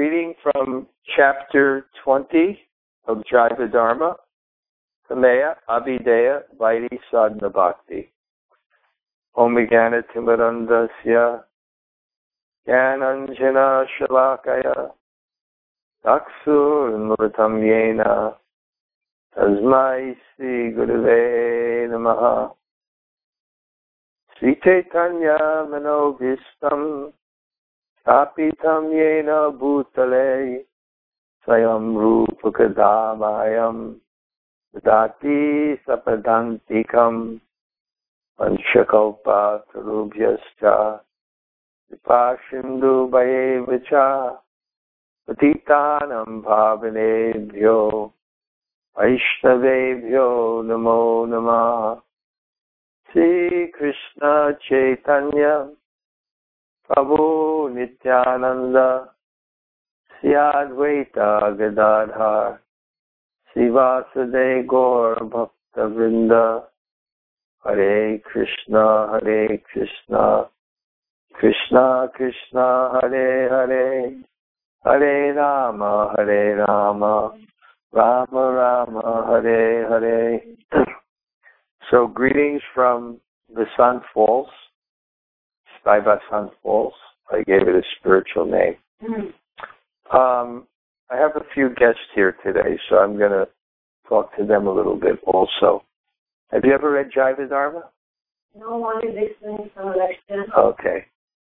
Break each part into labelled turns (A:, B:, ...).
A: reading from chapter 20 of Jaiva Dharma, Kamaya Abhideya Vaidhi Sadhana Bhakti. Om Vijnana Timarandasya Jnananjana Shalakaya Daksur Nuratam Yena Tasmai Sri Gurave Namaha. Sri Chaitanya Manobhistam Kapitam Yena Bhutale Swayam Rupa Kadamayam Vidati Sapadantikam Panchakalpa Tarubhyascha Vipashindu Bhayevacha Patitanam Bhavanebhyo Vaishnavebhyo Namo Namah. Sri Krishna Chaitanya Prabhu Nityananda Sri Advaita Gadadhar Srivasade Gaur Bhakta Vrinda. Hare Krishna Krishna Krishna Hare Hare Hare Rama Rama Rama Hare Hare. So greetings from Vasant Falls, Sky Vasant Falls. I gave it a spiritual name. I have a few guests here today, so I'm going to talk to them a little bit also. Have you ever read Jaiva Dharma?
B: No, I'm listening to lecture.
A: Okay.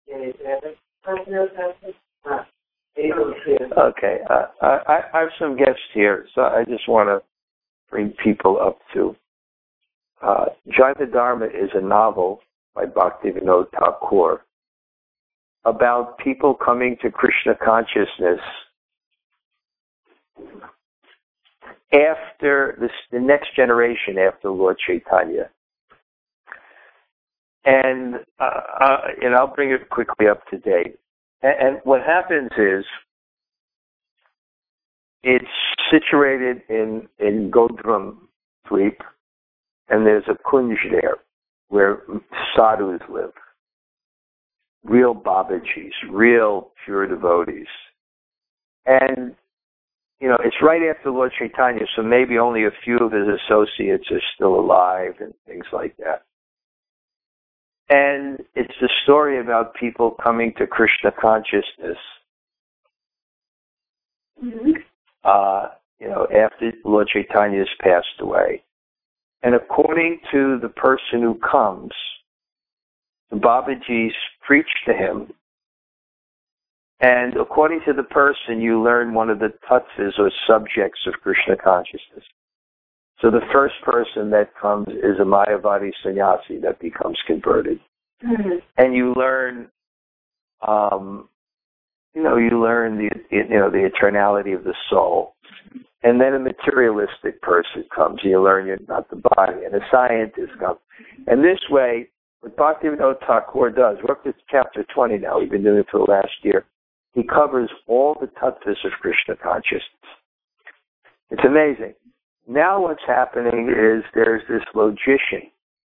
A: Okay. I have some guests here, so I just want to bring people up to. Jaiva Dharma is a novel by Bhaktivinoda Thakur about people coming to Krishna consciousness after the next generation after Lord Chaitanya. And I'll bring it quickly up to date. And what happens is, it's situated in Godram Dweep, and there's a kunj there where sadhus live. Real Babajis, real pure devotees. And, it's right after Lord Chaitanya, so maybe only a few of his associates are still alive and things like that. And it's the story about people coming to Krishna consciousness, after Lord Chaitanya has passed away. And according to the person who comes, the Babajis preach to him. And according to the person, you learn one of the tattvas or subjects of Krishna consciousness. So the first person that comes is a Mayavadi sannyasi that becomes converted. And you learn, the eternality of the soul. And then a materialistic person comes. You learn you're not the body. And a scientist comes. And this way, what Bhaktivinoda Thakur does, we're up to chapter 20 now. We've been doing it for the last year. He covers all the tattvas of Krishna consciousness. It's amazing. Now what's happening is there's this logician.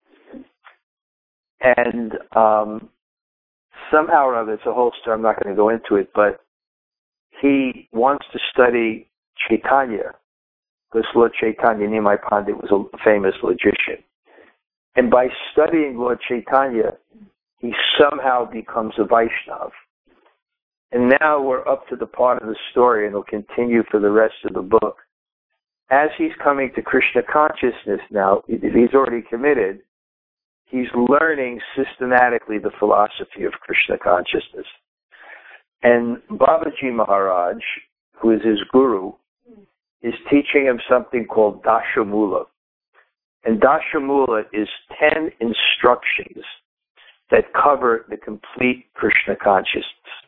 A: And somehow or other, it's a whole story, I'm not going to go into it, but he wants to study Chaitanya, because Lord Chaitanya, Nimai Pandit, was a famous logician. And by studying Lord Chaitanya, he somehow becomes a Vaishnav. And now we're up to the part of the story, and it'll continue for the rest of the book. As he's coming to Krishna consciousness now, he's already committed, he's learning systematically the philosophy of Krishna consciousness. And Babaji Maharaj, who is his guru, is teaching him something called Dashamula. And Dashamula is 10 instructions that cover the complete Krishna consciousness.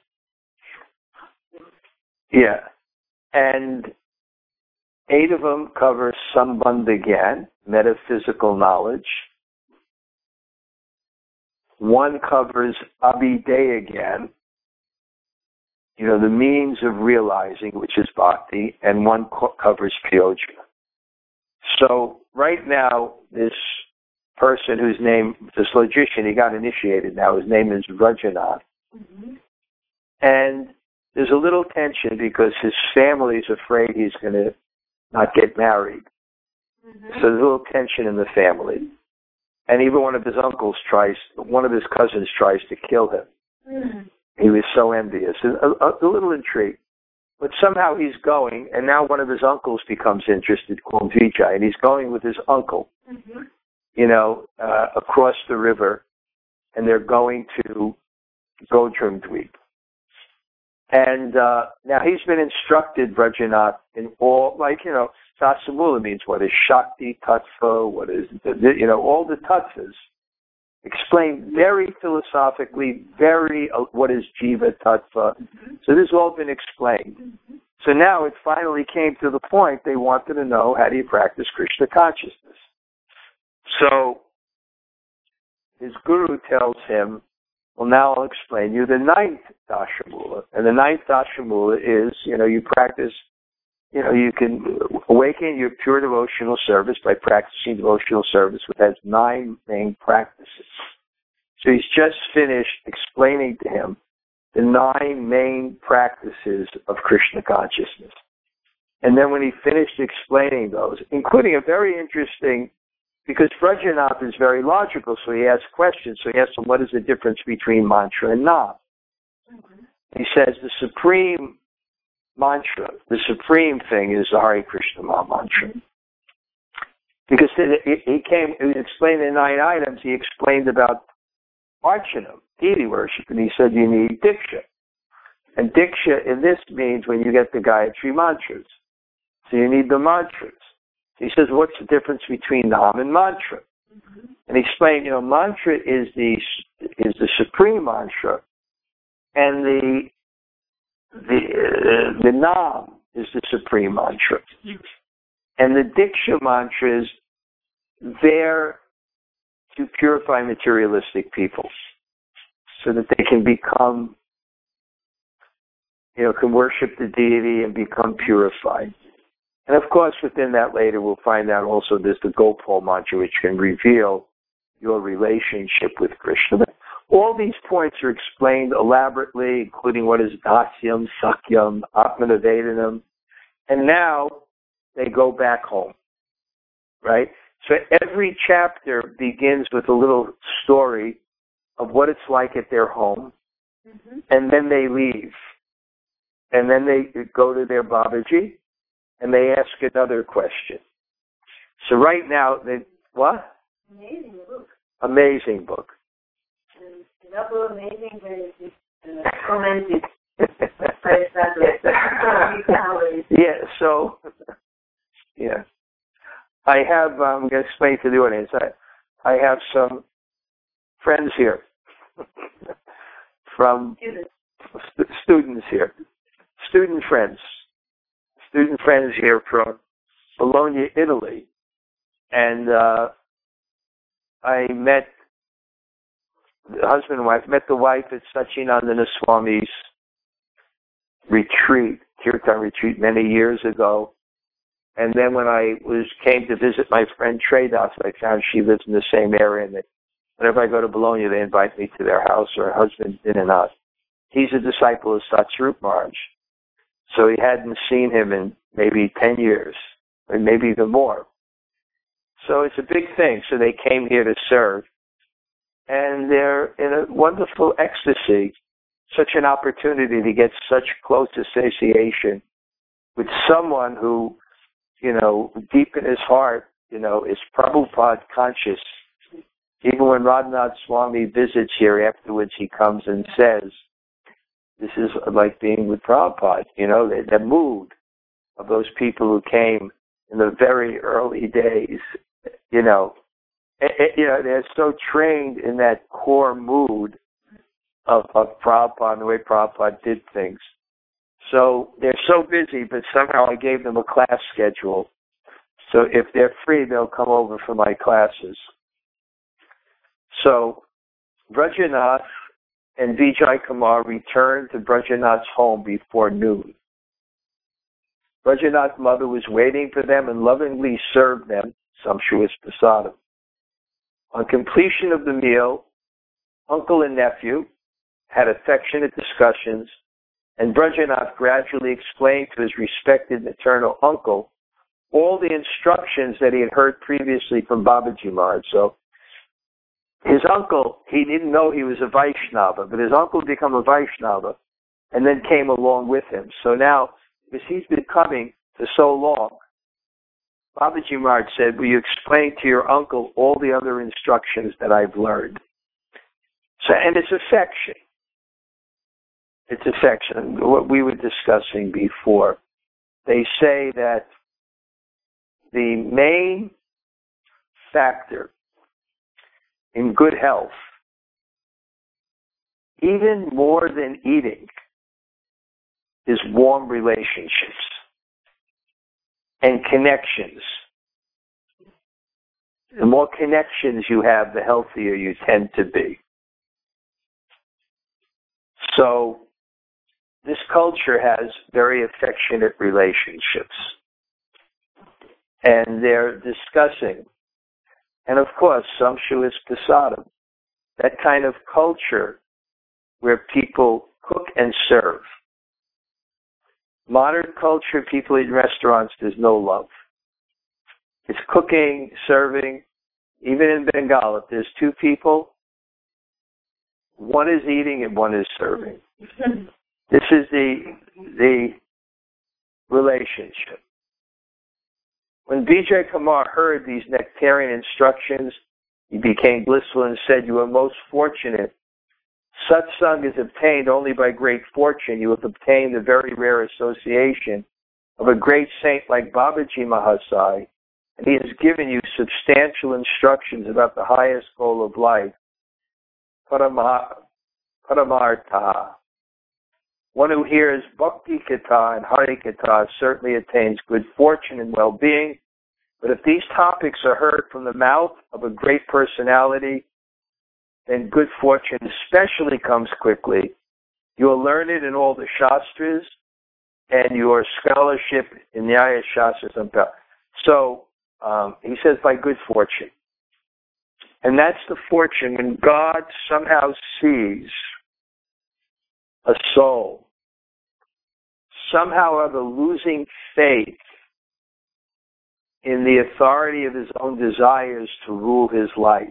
A: Yeah. And 8 of them cover Sambandha Gyan, metaphysical knowledge. 1 covers Abhideya Gyan, the means of realizing, which is bhakti, and 1 covers Piyojana. So right now, this person this logician, he got initiated now, his name is Rajanath. And there's a little tension because his family's afraid he's going to not get married. Mm-hmm. So there's a little tension in the family. And even one of his cousins tries to kill him. Mm-hmm. He was so envious. A little intrigued. But somehow he's going, and now one of his uncles becomes interested, called Vijay, and he's going with his uncle, across the river, and they're going to Godrumdweep. And now he's been instructed, Brajanath, in all, Dasamula means what is Shakti, Tattva, what is, all the tattvas, explained very philosophically, what is Jiva Tattva. So this has all been explained. So now it finally came to the point they wanted to know, how do you practice Krishna consciousness? So his guru tells him, well, now I'll explain you the ninth Dashamula. And the ninth Dashamula is, you practice, you can awaken your pure devotional service by practicing devotional service, which has 9 main practices. So he's just finished explaining to him the 9 main practices of Krishna consciousness. And then when he finished explaining those, including a very interesting, because Brajanath is very logical, so he asks questions. So he asks him, what is the difference between mantra and nam? Mm-hmm. He says the supreme mantra, the supreme thing is the Hare Krishna mantra. Because he explained the 9 items, he explained about Archanam, deity worship, and he said you need Diksha. And Diksha in this means when you get the Gayatri mantras. So you need the mantras. He says, what's the difference between Nam and mantra? Mm-hmm. And he explained, mantra is the supreme mantra, and the Nam is the supreme mantra. And the Diksha mantra is there to purify materialistic people so that they can become, can worship the deity and become purified. And of course, within that later, we'll find out also there's the Gopal mantra, which can reveal your relationship with Krishna. But all these points are explained elaborately, including what is Dasyam, Sakyam, Atmanavedanam. And now they go back home, right? So every chapter begins with a little story of what it's like at their home, and then they leave. And then they go to their Babaji, and they ask another question. So right now, what?
B: Amazing book.
A: Amazing book.
B: Double amazing, very commented.
A: Yeah, I have, I'm going to explain to the audience, I have some friends here from students here, student friends here from Bologna, Italy. And I met the husband and wife, met the wife at Sachinandana Swami's retreat, Kirtan retreat, many years ago. And then when I came to visit my friend Tredas, I found she lives in the same area, and whenever I go to Bologna, they invite me to their house, or her husband's in and out. He's a disciple of Satsvarup Maharaj. So he hadn't seen him in maybe 10 years, or maybe even more. So it's a big thing. So they came here to serve. And they're in a wonderful ecstasy, such an opportunity to get such close association with someone who, deep in his heart, is Prabhupada conscious. Even when Radhanath Swami visits here afterwards, he comes and says, this is like being with Prabhupada, the mood of those people who came in the very early days, they're so trained in that core mood of Prabhupada and the way Prabhupada did things. So they're so busy, but somehow I gave them a class schedule. So if they're free, they'll come over for my classes. So Brajanath and Vijay Kumar returned to Brajanath's home before noon. Brajanath's mother was waiting for them and lovingly served them sumptuous prasadam. On completion of the meal, uncle and nephew had affectionate discussions And Brajanath gradually explained to his respected maternal uncle all the instructions that he had heard previously from Babaji Maharaj. So his uncle, he didn't know he was a Vaishnava, but his uncle became a Vaishnava and then came along with him. So now, because he's been coming for so long, Babaji Maharaj said, will you explain to your uncle all the other instructions that I've learned? So, and it's affection. It's affection. What we were discussing before. They say that the main factor in good health, even more than eating, is warm relationships and connections. The more connections you have, the healthier you tend to be. So this culture has very affectionate relationships. And they're discussing, and of course, sumptuous prasadam, that kind of culture where people cook and serve. Modern culture, people eat in restaurants, there's no love. It's cooking, serving. Even in Bengal, if there's two people, one is eating and one is serving. This is the relationship. When Vijay Kumar heard these nectarian instructions, he became blissful and said, you are most fortunate. Satsang is obtained only by great fortune. You have obtained the very rare association of a great saint like Babaji Mahasai, and he has given you substantial instructions about the highest goal of life, Paramartha. One who hears Bhakti Katha and Hari Katha certainly attains good fortune and well-being, but if these topics are heard from the mouth of a great personality, then good fortune especially comes quickly. You are learned in all the Shastras, and your scholarship in Nyaya Shastras. So, he says by good fortune. And that's the fortune when God somehow sees a soul somehow or other losing faith in the authority of his own desires to rule his life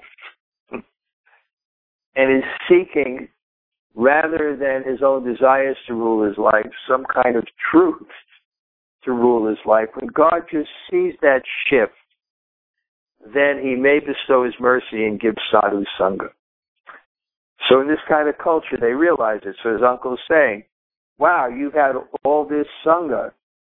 A: and is seeking, rather than his own desires to rule his life, some kind of truth to rule his life. When God just sees that shift, then he may bestow his mercy and give sadhu sangha. So in this kind of culture, they realize it. So his uncle is saying, wow, you've had all this sangha.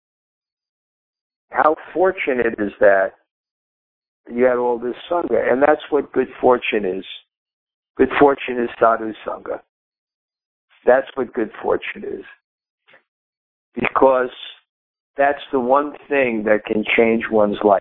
A: How fortunate is that you had all this sangha? And that's what good fortune is. Good fortune is sadhu sangha. That's what good fortune is. Because that's the one thing that can change one's life.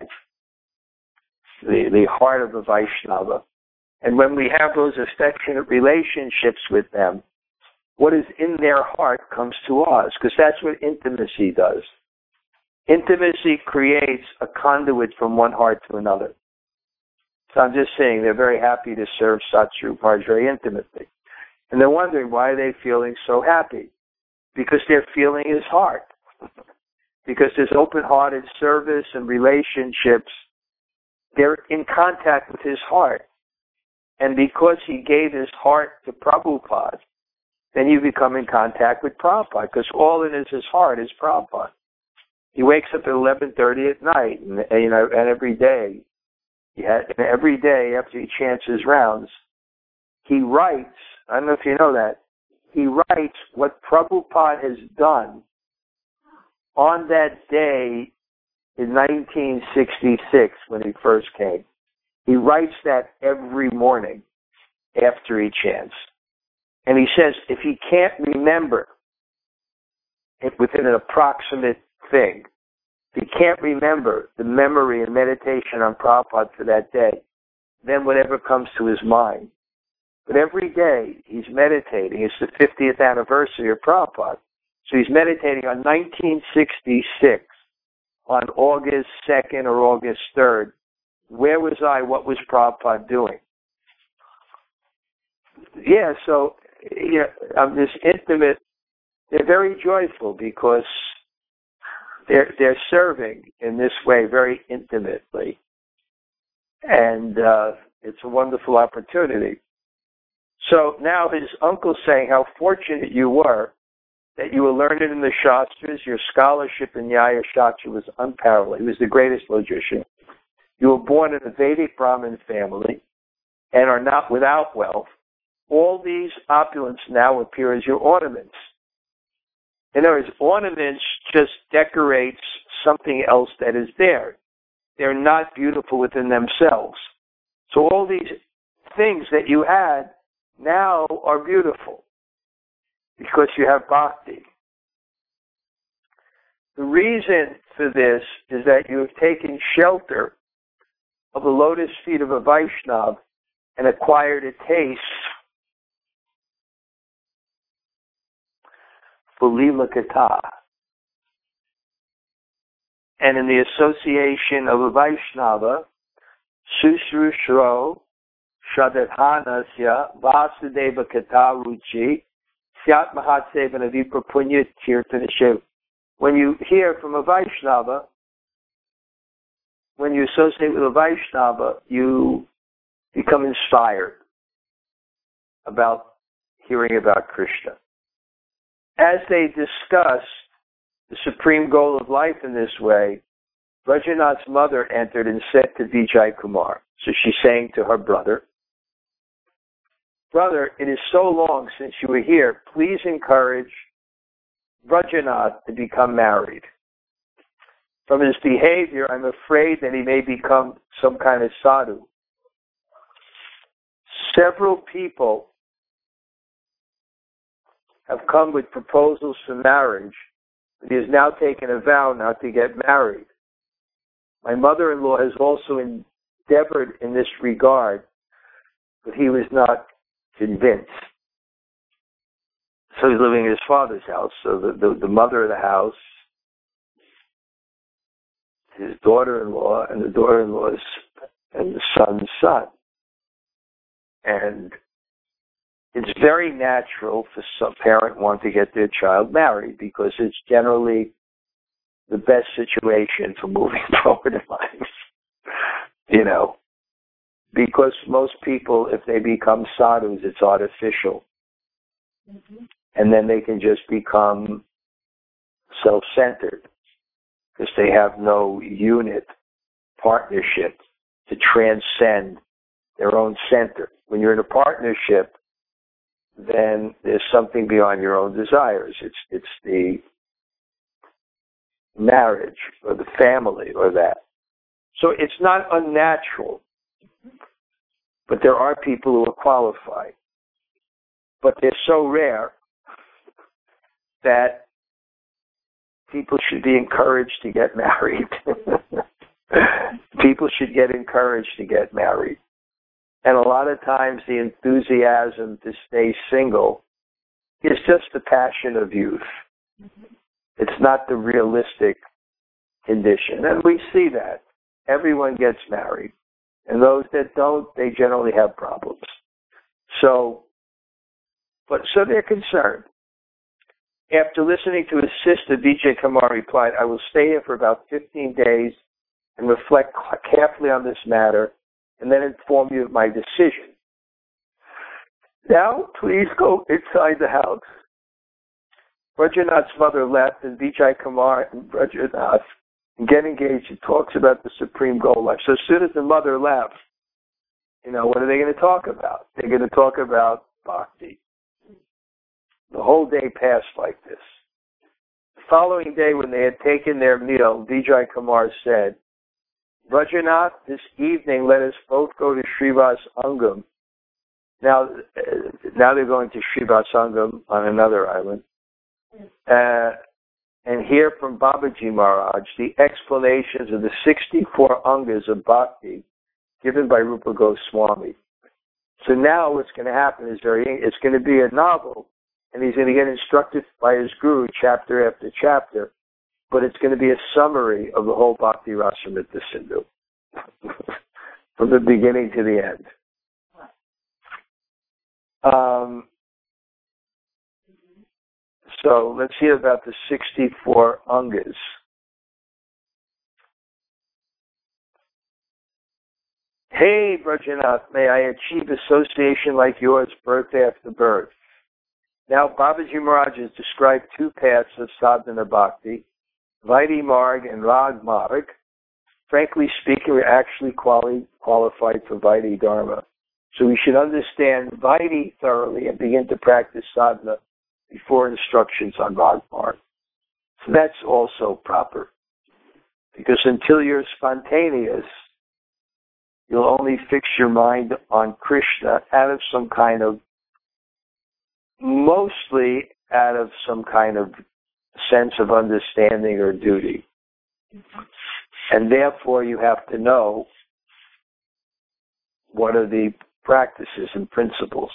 A: The heart of a Vaishnava. And when we have those affectionate relationships with them, what is in their heart comes to us, because that's what intimacy does. Intimacy creates a conduit from one heart to another. So I'm just saying they're very happy to serve Satsvarup Maharaj very intimately. And they're wondering, why are they feeling so happy? Because they're feeling his heart. Because there's open-hearted service and relationships. They're in contact with his heart. And because he gave his heart to Prabhupada, then you become in contact with Prabhupada, because all in his heart is Prabhupada. He wakes up at 11:30 at night, and every day, every day after he chants his rounds, he writes. I don't know if you know that. He writes what Prabhupada has done on that day in 1966 when he first came. He writes that every morning after he chants. And he says if he can't remember it within an approximate thing, if he can't remember the memory and meditation on Prabhupada for that day, then whatever comes to his mind. But every day he's meditating. It's the 50th anniversary of Prabhupada. So he's meditating on 1966, on August 2nd or August 3rd. Where was I? What was Prabhupada doing? Yeah, so this intimate they're very joyful because they're serving in this way very intimately. And it's a wonderful opportunity. So now his uncle's saying how fortunate you were that you were learned in the Shastras. Your scholarship in Nyaya Shastra was unparalleled. He was the greatest logician. You were born in a Vedic Brahmin family and are not without wealth. All these opulence now appear as your ornaments. In other words, ornaments just decorates something else that is there. They're not beautiful within themselves. So all these things that you had now are beautiful because you have bhakti. The reason for this is that you have taken shelter of the lotus feet of a Vaishnava and acquired a taste for Lila Katha. And in the association of a Vaishnava, Sushrushro Shradhanasya Vasudeva Katha Ruchi Syat Mahatsevana Vipra Punya Kirtana Shiv. When you hear from a Vaishnava, when you associate with a Vaishnava, you become inspired about hearing about Krishna. As they discuss the supreme goal of life in this way, Rajanath's mother entered and said to Vijay Kumar, so she's saying to her brother, "Brother, it is so long since you were here. Please encourage Rajanath to become married. From his behavior, I'm afraid that he may become some kind of sadhu." Several people have come with proposals for marriage, but he has now taken a vow not to get married. My mother-in-law has also endeavored in this regard, but he was not convinced. So he's living in his father's house. So the mother of the house, his daughter-in-law, and the daughter-in-law's and the son's son. And it's very natural for some parent want to get their child married because it's generally the best situation for moving forward in life. You know, because most people, if they become sadhus, it's artificial. Mm-hmm. And then they can just become self-centered because they have no unit, partnership to transcend their own center. When you're in a partnership, then there's something beyond your own desires. It's the marriage or the family or that. So it's not unnatural, but there are people who are qualified. But they're so rare that people should be encouraged to get married. People should get encouraged to get married. And a lot of times the enthusiasm to stay single is just the passion of youth. It's not the realistic condition. And we see that. Everyone gets married. And those that don't, they generally have problems. So they're concerned. After listening to his sister, Vijay Kumar replied, "I will stay here for about 15 days and reflect carefully on this matter and then inform you of my decision. Now, please go inside the house." Rajanath's mother left, and Vijay Kumar and Rajanath get engaged and talks about the supreme goal of life. So as soon as the mother left, what are they going to talk about? They're going to talk about bhakti. The whole day passed like this. The following day, when they had taken their meal, Vijay Kumar said, "Rajanath, this evening let us both go to Srivas Angam." Now they're going to Srivas Angam on another island. And hear from Babaji Maharaj the explanations of the 64 Angas of Bhakti given by Rupa Goswami. So now what's going to happen is it's going to be a novel, and he's going to get instructed by his guru chapter after chapter, but it's going to be a summary of the whole Bhakti Rasamrita Sindhu from the beginning to the end. So let's hear about the 64 Angas. Hey, Brajanath, may I achieve association like yours, birth after birth. Now, Babaji Maharaj has described two paths of sadhana bhakti, Vaidhi Marg and Rag Marg. Frankly speaking, we're actually qualified for Vaidhi Dharma. So we should understand Vaidhi thoroughly and begin to practice sadhana before instructions on Rag Marg. So that's also proper. Because until you're spontaneous, you'll only fix your mind on Krishna mostly out of some kind of sense of understanding or duty. And therefore you have to know what are the practices and principles.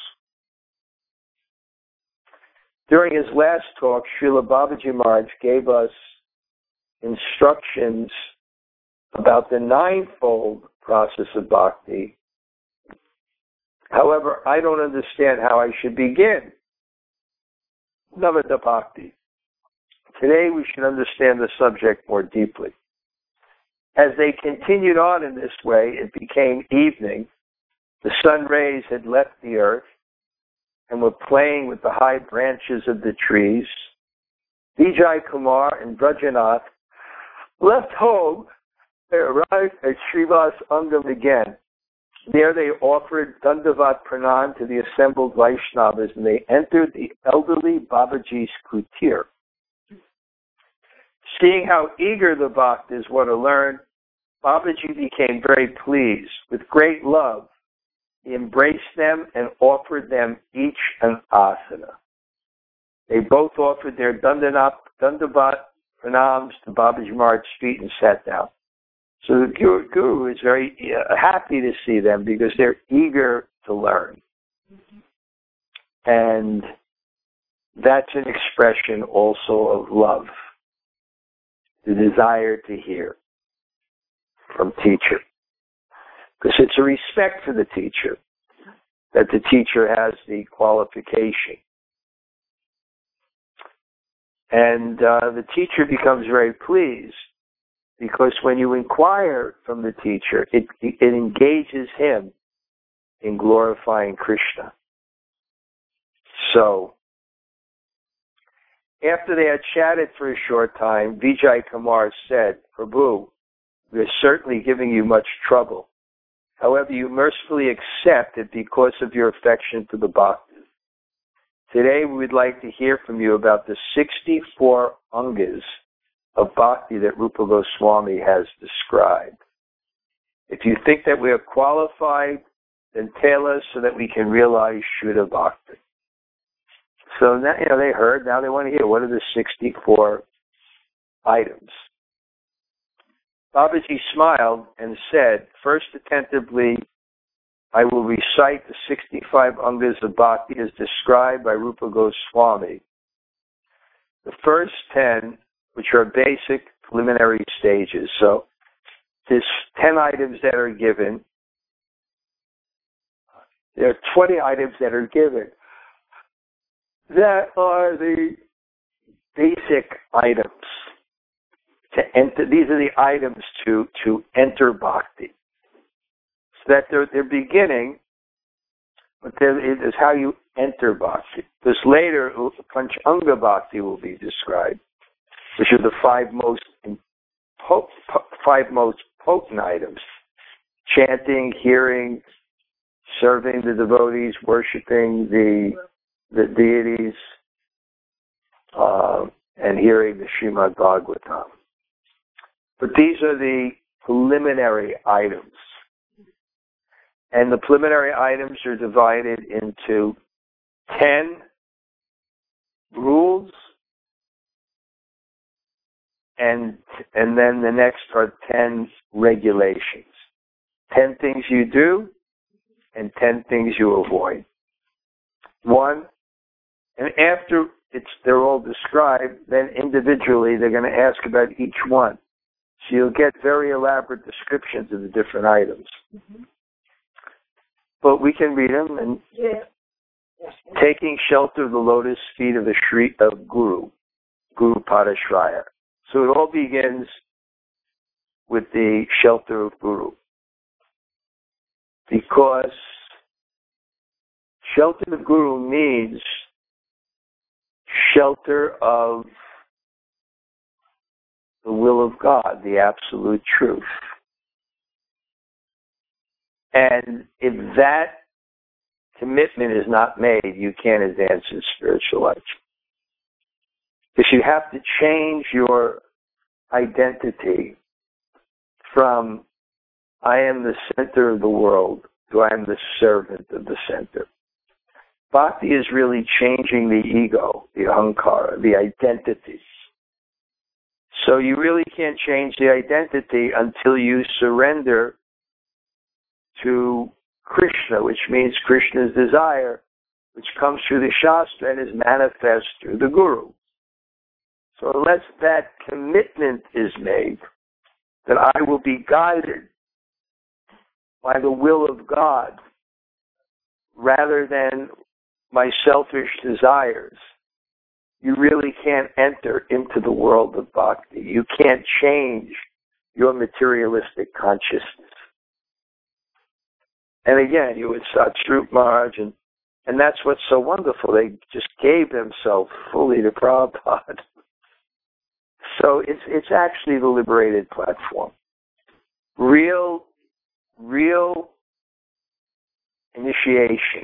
A: During his last talk, Srila Babaji Maharaj gave us instructions about the ninefold process of bhakti. However, I don't understand how I should begin Navada Bhakti. Today we should understand the subject more deeply. As they continued on in this way, it became evening. The sun rays had left the earth and were playing with the high branches of the trees. Vijay Kumar and Brajanath left home. They arrived at Srivas Angam again. There they offered Dandavat Pranam to the assembled Vaishnavas, and they entered the elderly Babaji's kutir. Seeing how eager the bhaktas were to learn, Babaji became very pleased. With great love, he embraced them and offered them each an asana. They both offered their Dandavat Pranams to Babaji Maharaj's feet and sat down. So the Guru is very happy to see them because they're eager to learn. And that's an expression also of love, the desire to hear from teacher. Because it's a respect for the teacher that the teacher has the qualification. And the teacher becomes very pleased because when you inquire from the teacher, it engages him in glorifying Krishna. So, after they had chatted for a short time, Vijay Kumar said, Prabhu, we are certainly giving you much trouble. However, you mercifully accept it because of your affection for the bhakti. Today we would like to hear from you about the 64 Angas of bhakti that Rupa Goswami has described. If you think that we are qualified, then tell us so that we can realize Shuddha Bhakti. So now, they heard, now they want to hear what are the 64 items. Babaji smiled and said, first attentively, I will recite the 65 Angas of bhakti as described by Rupa Goswami. The first 10, which are basic preliminary stages. So there's 10 items that are given. There are 20 items that are given. That are the basic items to enter. These are the items to enter bhakti. So that they're beginning, but it is how you enter bhakti. Because later, Panchanga Bhakti will be described, which are the five most potent items: chanting, hearing, serving the devotees, worshiping the deities, and hearing the Srimad Bhagavatam. But these are the preliminary items. And the preliminary items are divided into 10 rules, and then the next are 10 regulations. 10 things you do, and 10 things you avoid. One, and after they're all described, then individually they're going to ask about each one. So you'll get very elaborate descriptions of the different items. Mm-hmm. But we can read them, and taking shelter of the lotus feet of the Shri of Guru Padashraya. So it all begins with the shelter of Guru. Because shelter of Guru means shelter of the will of God, the absolute truth. And if that commitment is not made, you can't advance in spiritual life. Because you have to change your identity from I am the center of the world to I am the servant of the center. Bhakti is really changing the ego, the ahankara, the identity. So you really can't change the identity until you surrender to Krishna, which means Krishna's desire, which comes through the Shastra and is manifest through the Guru. So unless that commitment is made, that I will be guided by the will of God rather than my selfish desires, you really can't enter into the world of bhakti. You can't change your materialistic consciousness. And again, you would Satsrup Maharaj, and that's what's so wonderful. They just gave themselves fully to Prabhupada. So it's actually the liberated platform. Real initiation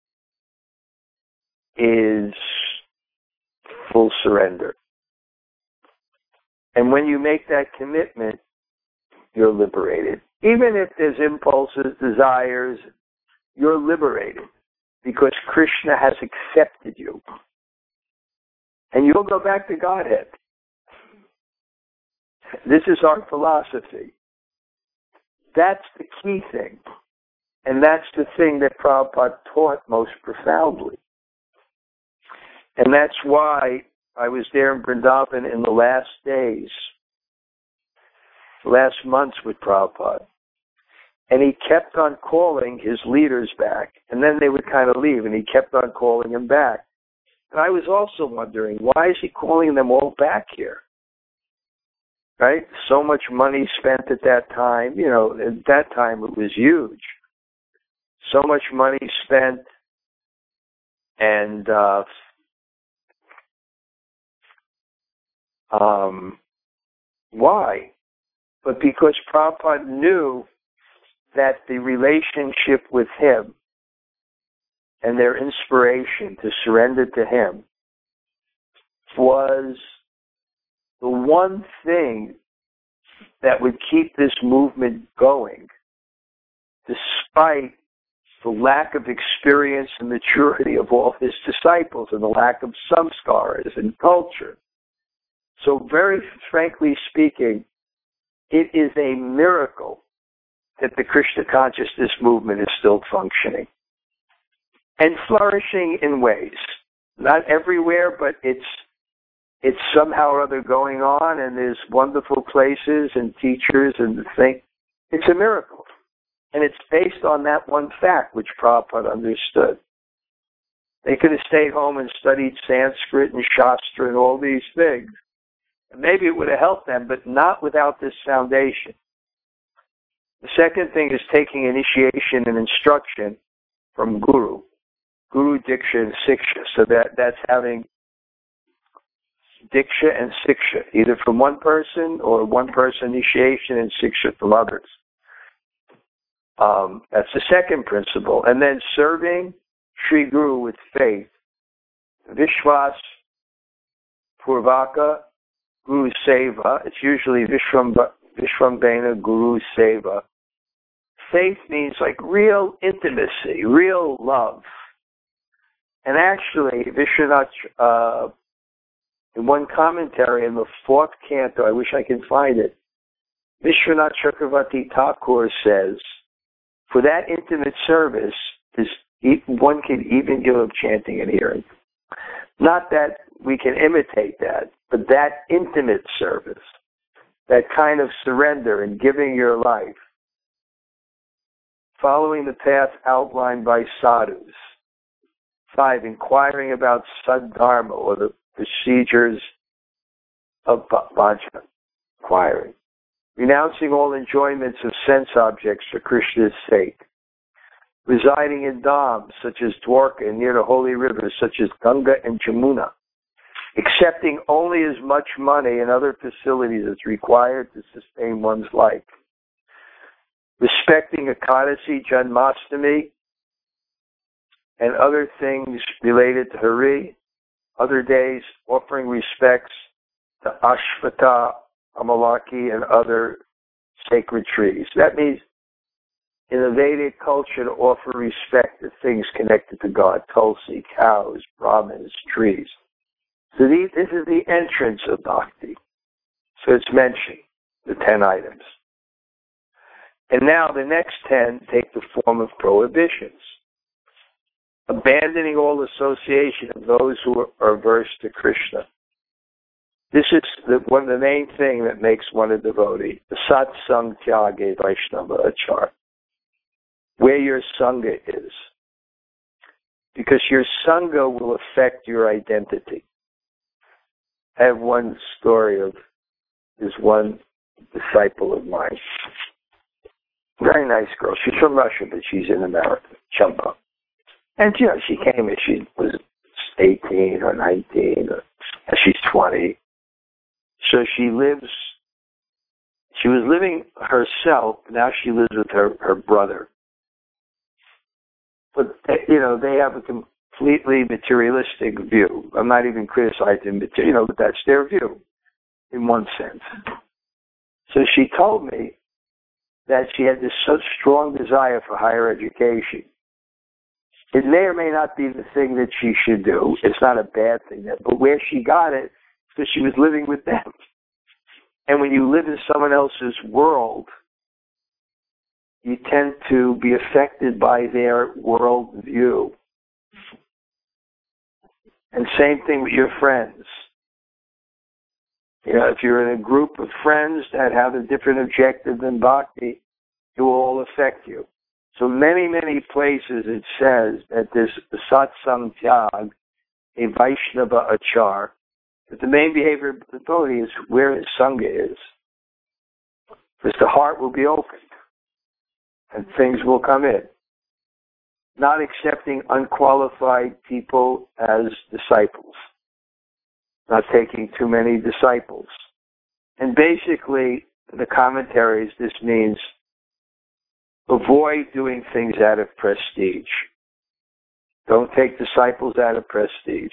A: is full surrender. And when you make that commitment, you're liberated. Even if there's impulses, desires, you're liberated because Krishna has accepted you. And you'll go back to Godhead. This is our philosophy. That's the key thing. And that's the thing that Prabhupada taught most profoundly. And that's why I was there in Vrindavan in the last days, last months with Prabhupada. And he kept on calling his leaders back. And then they would kind of leave, and he kept on calling them back. And I was also wondering, why is he calling them all back here? Right? So much money spent at that time. You know, at that time it was huge. So much money spent, and why? But because Prabhupada knew that the relationship with him and their inspiration to surrender to him was the one thing that would keep this movement going, despite the lack of experience and maturity of all his disciples and the lack of samskaras and culture. So very frankly speaking, it is a miracle that the Krishna consciousness movement is still functioning and flourishing in ways. Not everywhere, but it's somehow or other going on, and there's wonderful places and teachers and the thing. It's a miracle. And it's based on that one fact which Prabhupada understood. They could have stayed home and studied Sanskrit and Shastra and all these things. And maybe it would have helped them, but not without this foundation. The second thing is taking initiation and instruction from Guru. Guru, Diksha, and Siksha. So that's having Diksha and Siksha, either from one person or one person initiation and Siksha from others. That's the second principle. And then serving Sri Guru with faith. Vishwas Purvaka Guru Seva. It's usually Vishwambhena Guru Seva. Faith means like real intimacy, real love. And actually, Vishwanath, in one commentary in the fourth canto, I wish I could find it, Vishwanath Chakravarti Thakur says, for that intimate service, one can even give up chanting and hearing. Not that we can imitate that, but that intimate service, that kind of surrender and giving your life, following the path outlined by sadhus, 5, inquiring about Saddharma, or the procedures of bhajan, inquiring. Renouncing all enjoyments of sense objects for Krishna's sake. Residing in dhams such as Dwarka and near the holy rivers such as Ganga and Jamuna. Accepting only as much money and other facilities as required to sustain one's life. Respecting Ekadasi, Janmashtami, and other things related to Hari. Other days, offering respects to Ashvata, Amalaki, and other sacred trees. That means in the Vedic culture to offer respect to things connected to God, Tulsi, cows, Brahmins, trees. So this is the entrance of bhakti. So it's mentioned, the 10 items. And now the next 10 take the form of prohibitions. Abandoning all association of those who are averse to Krishna. This is the main thing that makes one a devotee. The satsang tyage vaishnava achar. Where your sangha is. Because your sangha will affect your identity. I have one story of this one disciple of mine. Very nice girl. She's from Russia, but she's in America. Champa. And she came and she was 18 or 19, or she's 20. So she was living herself, now she lives with her brother. But, they have a completely materialistic view. I'm not even criticizing, but that's their view, in one sense. So she told me that she had this such strong desire for higher education. It may or may not be the thing that she should do. It's not a bad thing, but where she got it, because she was living with them. And when you live in someone else's world, you tend to be affected by their world view. And same thing with your friends. If you're in a group of friends that have a different objective than bhakti, it will all affect you. So many, many places it says that this satsang tyag, a Vaishnava achar, that the main behavior of the devotee is where his sangha is. Because the heart will be opened and things will come in. Not accepting unqualified people as disciples. Not taking too many disciples. And basically, the commentaries, this means avoid doing things out of prestige. Don't take disciples out of prestige.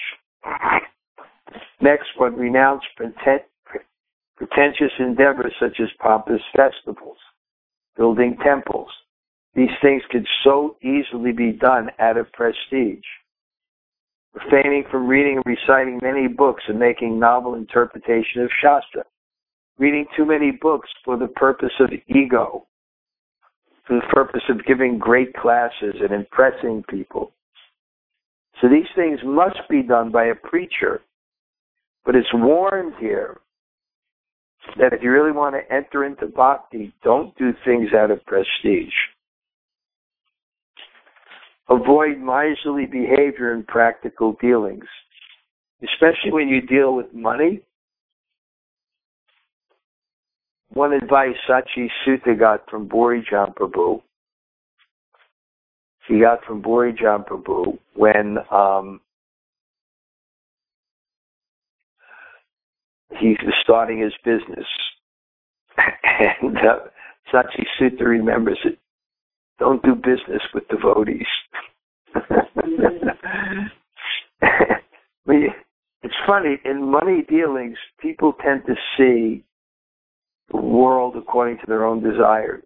A: Next one, renounce pretentious endeavors such as pompous festivals, building temples. These things could so easily be done out of prestige. Refraining from reading and reciting many books and making novel interpretation of Shastra. Reading too many books for the purpose of ego, for the purpose of giving great classes and impressing people. So these things must be done by a preacher. But it's warned here that if you really want to enter into bhakti, don't do things out of prestige. Avoid miserly behavior in practical dealings, especially when you deal with money. One advice Sachi Sutta got from Borijan Prabhu, he got from Borijan Prabhu when he was starting his business. And Sachi Sutta remembers it. Don't do business with devotees. It's funny, in money dealings, people tend to see the world according to their own desires.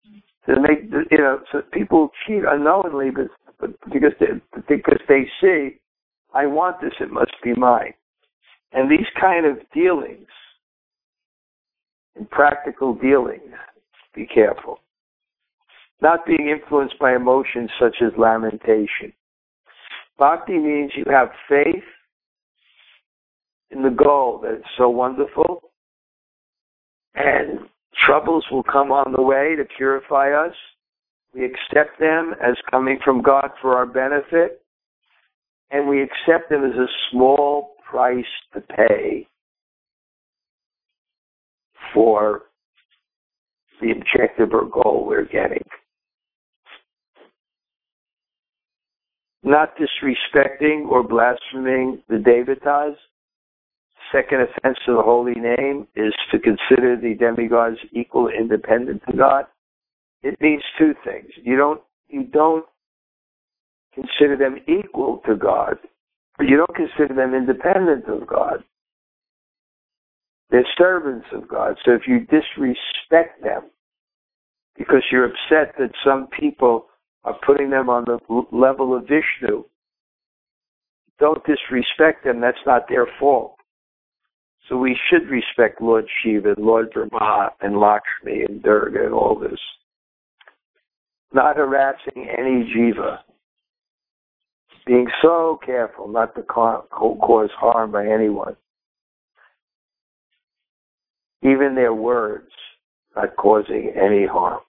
A: So people cheat unknowingly, but because they see, I want this, it must be mine. And these kind of dealings, in practical dealings, be careful. Not being influenced by emotions such as lamentation. Bhakti means you have faith in the goal that it's so wonderful, and troubles will come on the way to purify us. We accept them as coming from God for our benefit, and we accept them as a small price to pay for the objective or goal we're getting. Not disrespecting or blaspheming the devatas. Second offense to the holy name is to consider the demigods equal, independent to God. It means two things. You don't consider them equal to God, but you don't consider them independent of God. They're servants of God. So if you disrespect them because you're upset that some people are putting them on the level of Vishnu, don't disrespect them. That's not their fault. So we should respect Lord Shiva, Lord Brahma, and Lakshmi, and Durga, and all this. Not harassing any jiva. Being so careful not to cause harm by anyone. Even their words, not causing any harm.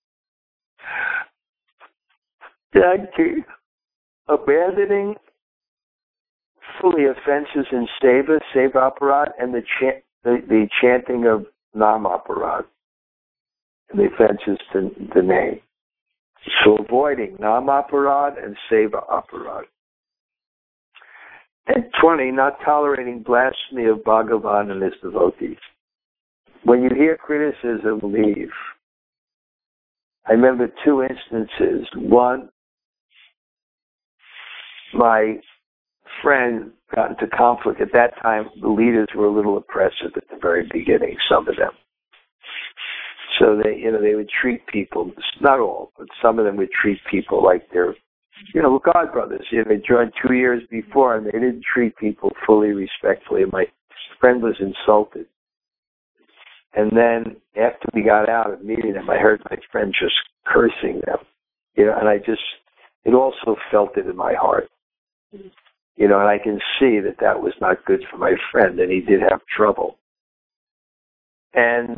A: Abandoning fully offenses in Seva Aparad, and the chanting of Nam Aparad, and the offenses to the name. So avoiding Nam Aparad and Seva Aparad. And 20, not tolerating blasphemy of Bhagavan and his devotees. When you hear criticism, leave. I remember two instances. One, my friend got into conflict. At that time, the leaders were a little oppressive at the very beginning, some of them. So they would treat people, not all, but some of them would treat people like they're, God brothers. They joined 2 years before, and they didn't treat people fully respectfully. And my friend was insulted. And then after we got out of meeting them, I heard my friend just cursing them. And it also felt it in my heart. And I can see that was not good for my friend, and he did have trouble. And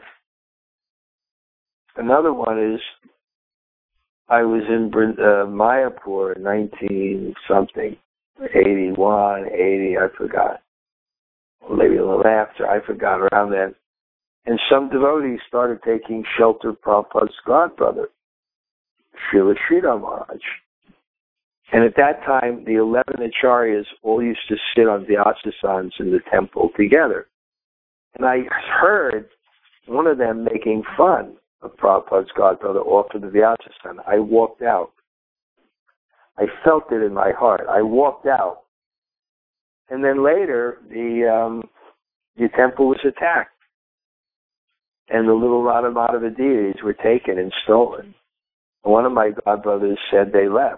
A: another one is, I was in Mayapur in 19-something, 81, 80, I forgot. Maybe a little after, I forgot, around then. And some devotees started taking shelter of Prabhupada's godbrother, Srila Sridhar Maharaj. And at that time, the 11 acharyas all used to sit on Vyasasans in the temple together. And I heard one of them making fun of Prabhupada's godbrother off of the Vyasasan. I walked out. I felt it in my heart. I walked out. And then later, the temple was attacked. And the little Radha-Madhava deities were taken and stolen. And one of my godbrothers said they left.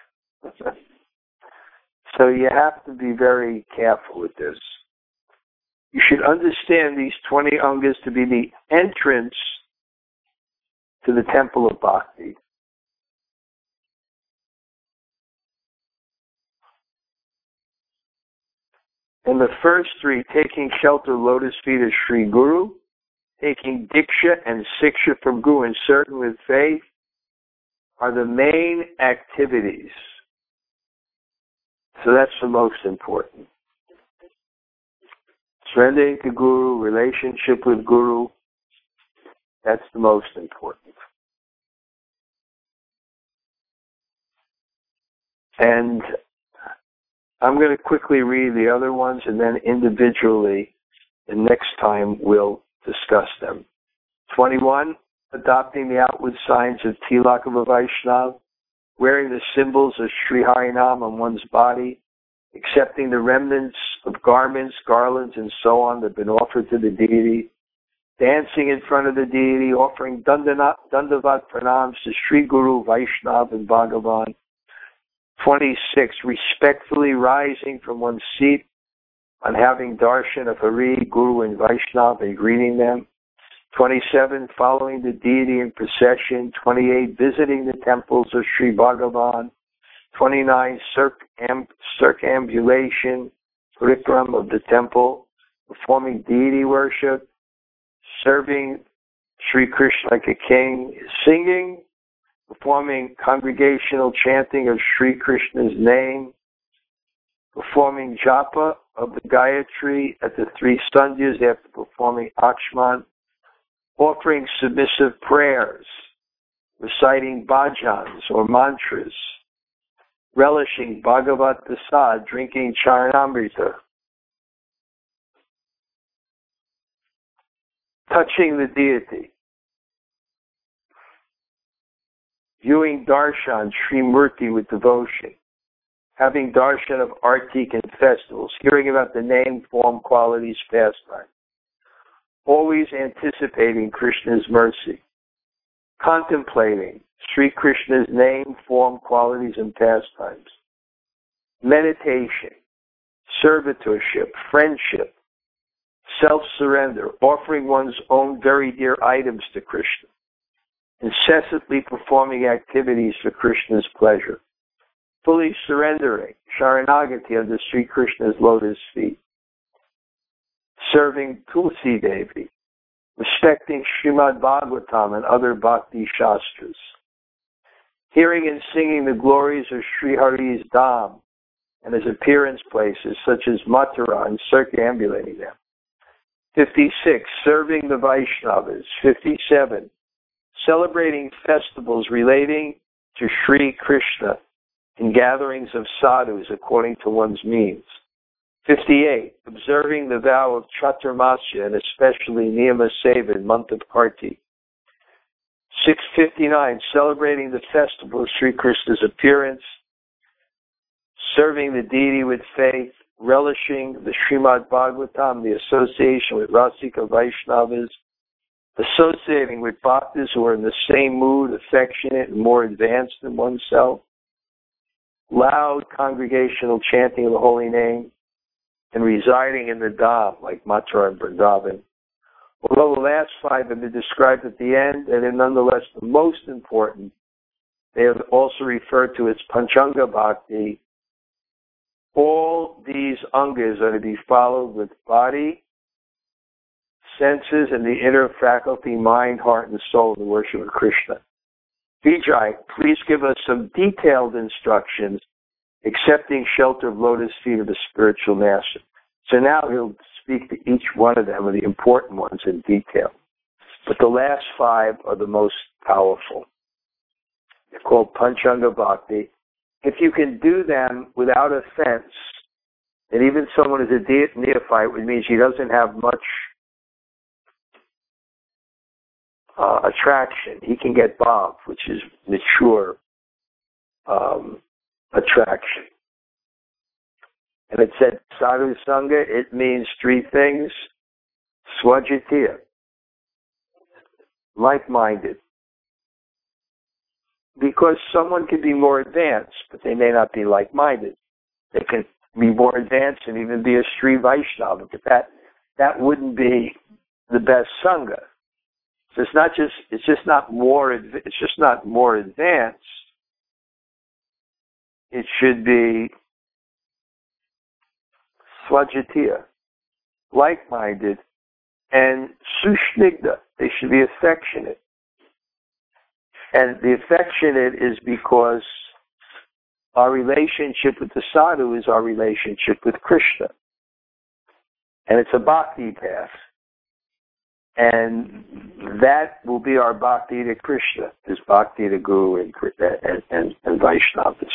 A: So you have to be very careful with this. You should understand these 20 angas to be the entrance to the temple of Bhakti. And the first three, taking shelter, lotus feet of Sri Guru, taking Diksha and Siksha from Guru and certain with faith, are the main activities. So that's the most important. Surrendering to Guru, relationship with Guru, that's the most important. And I'm going to quickly read the other ones, and then individually, the next time we'll discuss them. 21, adopting the outward signs of Tilak of a Vaishnav, wearing the symbols of Sri Harinam on one's body, accepting the remnants of garments, garlands, and so on that have been offered to the deity, dancing in front of the deity, offering Dandavat pranams to Sri Guru, Vaishnav, and Bhagavan. 26, respectfully rising from one's seat on having darshan of Hari, Guru, and Vaishnav and greeting them. 27, following the deity in procession. 28, visiting the temples of Sri Bhagavan. 29, circambulation, parikram of the temple, performing deity worship, serving Sri Krishna like a king, singing, performing congregational chanting of Sri Krishna's name, performing japa of the Gayatri at the 3 sandhyas after performing Achman, offering submissive prayers, reciting bhajans or mantras, relishing Bhagavat Prasad, drinking Charanamrita, touching the deity, viewing darshan Sri Murti with devotion, having darshan of artik and festivals, hearing about the name, form, qualities, pastime, always anticipating Krishna's mercy, contemplating Sri Krishna's name, form, qualities, and pastimes, meditation, servitorship, friendship, self-surrender, offering one's own very dear items to Krishna, incessantly performing activities for Krishna's pleasure, fully surrendering, Sharanagati under Sri Krishna's lotus feet, serving Tulsi Devi, respecting Srimad Bhagavatam and other Bhakti Shastras, hearing and singing the glories of Sri Hari's Dham and his appearance places such as Mathura and circumambulating them. 56, serving the Vaishnavas. 57, celebrating festivals relating to Sri Krishna in gatherings of sadhus according to one's means. 58, observing the vow of Chaturmasya and especially Niyama Seva in month of Kartik. 659, celebrating the festival of Sri Krishna's appearance, serving the deity with faith, relishing the Srimad Bhagavatam, the association with Rasika Vaishnavas, associating with bhaktas who are in the same mood, affectionate and more advanced than oneself, loud congregational chanting of the holy name, and residing in the Dham like Mathura and Vrindavan. Although the last 5 have been described at the end, and are nonetheless the most important, they are also referred to as Panchanga Bhakti. All these angas are to be followed with body, senses, and the inner faculty, mind, heart, and soul in the worship of Krishna. Vijay, please give us some detailed instructions accepting shelter of lotus feet of the spiritual master. So now he'll speak to each one of them, or the important ones, in detail. But the last 5 are the most powerful. They're called Panchanga Bhakti. If you can do them without offense, and even someone who's a neophyte, which means he doesn't have much attraction, he can get bhav, which is mature attraction. And it said sadhu sangha, it means 3 things. Swajitiya, like-minded. Because someone can be more advanced, but they may not be like-minded. They can be more advanced and even be a Sri Vaishnava, but that wouldn't be the best sangha. So it's just not more advanced. It should be swajitiya, like-minded, and sushnigdha. They should be affectionate. And the affectionate is because our relationship with the sadhu is our relationship with Krishna. And it's a bhakti path. And that will be our bhakti to Krishna, is bhakti to Guru and Vaishnavas.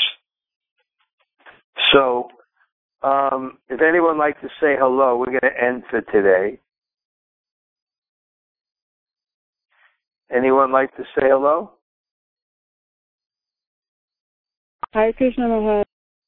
A: So, if anyone would like to say hello, we're going to end for today. Anyone like to say hello?
C: Hare Krishna Maharaj.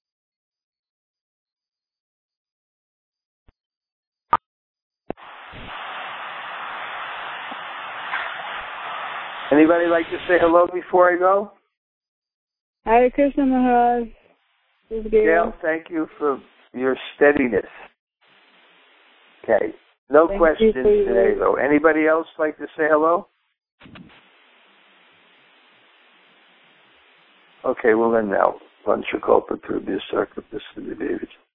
A: Anybody like to say hello before I go?
C: Hare Krishna Maharaj.
A: Gail, thank you for your steadiness. Okay. No questions today, though. Anybody else like to say hello? Okay, well then now. Vanchakalpa Prabhya Sarkapasya Devi.